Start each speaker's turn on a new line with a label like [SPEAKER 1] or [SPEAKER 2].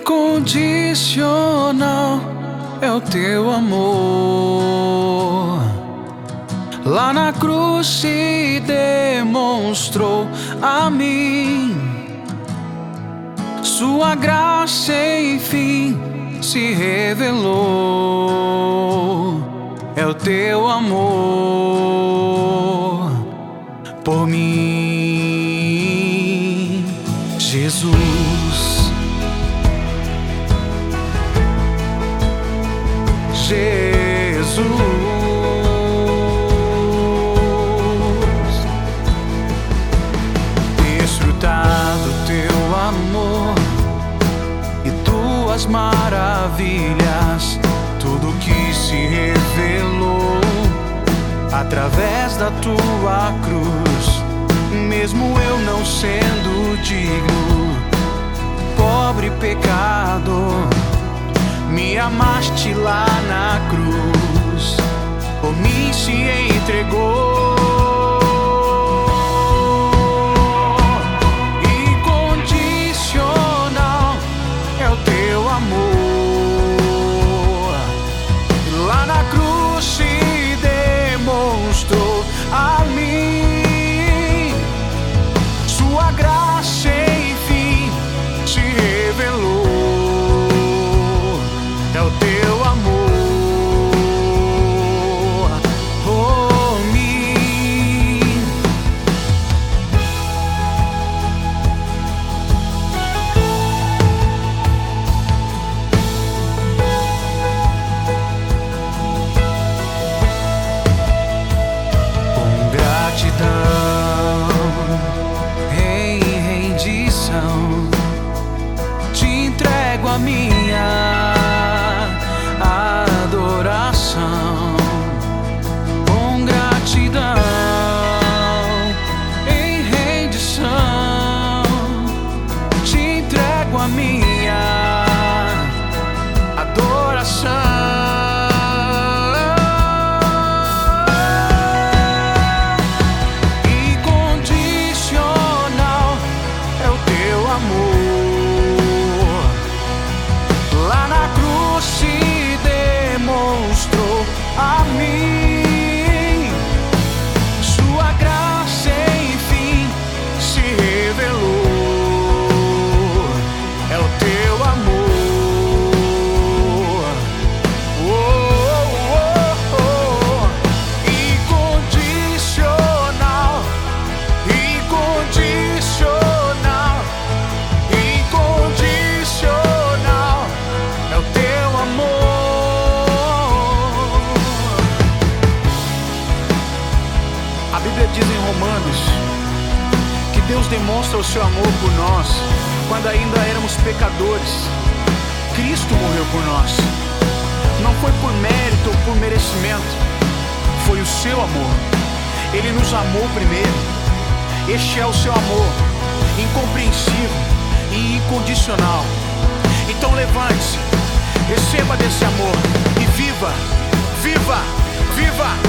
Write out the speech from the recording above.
[SPEAKER 1] Incondicional é o teu amor. Lá na cruz se demonstrou a mim. Sua graça enfim se revelou. É o teu amor por mim, Jesus. Jesus, desfrutar do teu amor e tuas maravilhas, tudo que se revelou através da tua cruz. Mesmo eu não sendo digno, pobre pecador, me amaste lá na cruz, por mim se entregou. Incondicional é o teu amor. Lá na cruz se demonstrou a mim. Sua graça enfim se revelou. É o teu amor por mim. Com gratidão, em rendição, te entrego a minha adoração. Com gratidão, em rendição, te entrego a minha adoração. Incondicional é o teu amor. Lá na cruz se demonstrou a mim. Sua graça enfim se revelou. É o teu amor. Oh, oh, oh, oh. Incondicional, incondicional, incondicional é o teu amor. A Bíblia diz em Romanos que Deus demonstra o seu amor por nós quando ainda éramos pecadores. Cristo morreu por nós. Não foi por mérito ou por merecimento, foi o seu amor. Ele nos amou primeiro. Este é o seu amor, incompreensível e incondicional. Então levante-se, receba desse amor e viva, viva, viva!